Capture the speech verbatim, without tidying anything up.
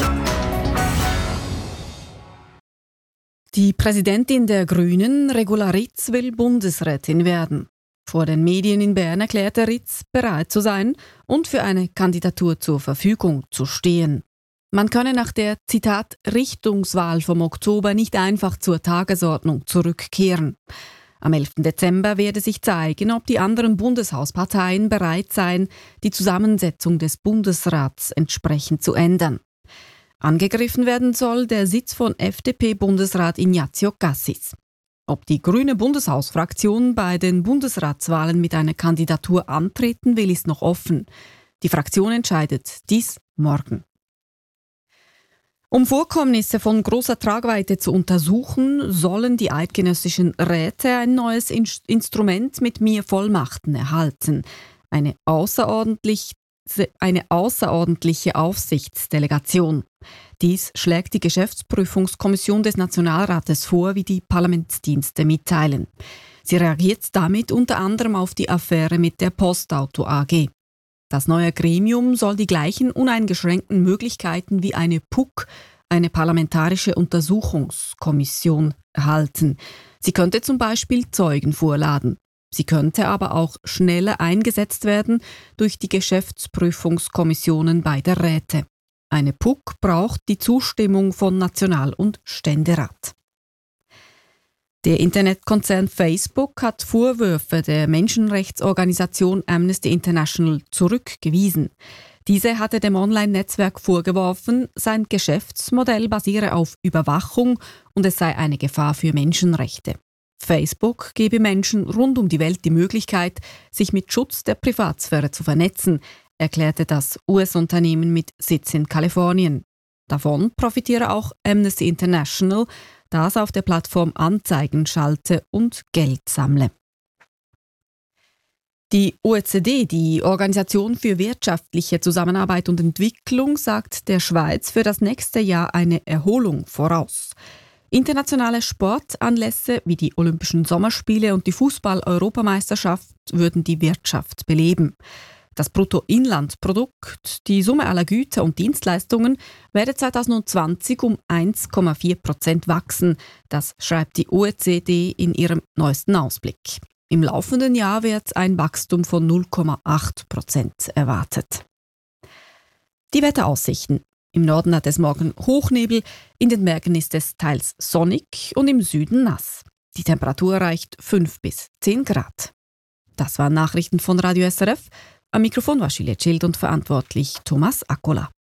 Die Präsidentin der Grünen, Regula Ritz, will Bundesrätin werden. Vor den Medien in Bern erklärte Ritz, bereit zu sein und für eine Kandidatur zur Verfügung zu stehen. Man könne nach der, Zitat, Richtungswahl vom Oktober nicht einfach zur Tagesordnung zurückkehren. Am elften Dezember werde sich zeigen, ob die anderen Bundeshausparteien bereit seien, die Zusammensetzung des Bundesrats entsprechend zu ändern. Angegriffen werden soll der Sitz von F D P-Bundesrat Ignazio Cassis. Ob die grüne Bundeshausfraktion bei den Bundesratswahlen mit einer Kandidatur antreten will, ist noch offen. Die Fraktion entscheidet dies morgen. Um Vorkommnisse von großer Tragweite zu untersuchen, sollen die eidgenössischen Räte ein neues In- Instrument mit Mir-Vollmachten erhalten. Eine außerordentlich, eine außerordentliche Aufsichtsdelegation. Dies schlägt die Geschäftsprüfungskommission des Nationalrates vor, wie die Parlamentsdienste mitteilen. Sie reagiert damit unter anderem auf die Affäre mit der Postauto A G. Das neue Gremium soll die gleichen uneingeschränkten Möglichkeiten wie eine P U C, eine parlamentarische Untersuchungskommission, erhalten. Sie könnte zum Beispiel Zeugen vorladen. Sie könnte aber auch schneller eingesetzt werden durch die Geschäftsprüfungskommissionen beider Räte. Eine P U C braucht die Zustimmung von National- und Ständerat. Der Internetkonzern Facebook hat Vorwürfe der Menschenrechtsorganisation Amnesty International zurückgewiesen. Diese hatte dem Online-Netzwerk vorgeworfen, sein Geschäftsmodell basiere auf Überwachung und es sei eine Gefahr für Menschenrechte. Facebook gebe Menschen rund um die Welt die Möglichkeit, sich mit Schutz der Privatsphäre zu vernetzen, erklärte das U S-Unternehmen mit Sitz in Kalifornien. Davon profitiere auch Amnesty International, das auf der Plattform Anzeigen schalte und Geld sammle. Die O E C D, die Organisation für wirtschaftliche Zusammenarbeit und Entwicklung, sagt der Schweiz für das nächste Jahr eine Erholung voraus. Internationale Sportanlässe wie die Olympischen Sommerspiele und die Fußball-Europameisterschaft würden die Wirtschaft beleben. Das Bruttoinlandsprodukt, die Summe aller Güter und Dienstleistungen, werde zwanzig zwanzig um eins Komma vier Prozent wachsen. Das schreibt die O E C D in ihrem neuesten Ausblick. Im laufenden Jahr wird ein Wachstum von null Komma acht Prozent erwartet. Die Wetteraussichten. Im Norden hat es morgen Hochnebel, in den Bergen ist es teils sonnig und im Süden nass. Die Temperatur erreicht fünf bis zehn Grad. Das waren Nachrichten von Radio S R F. Am Mikrofon war Juliette Schild und verantwortlich Thomas Accola.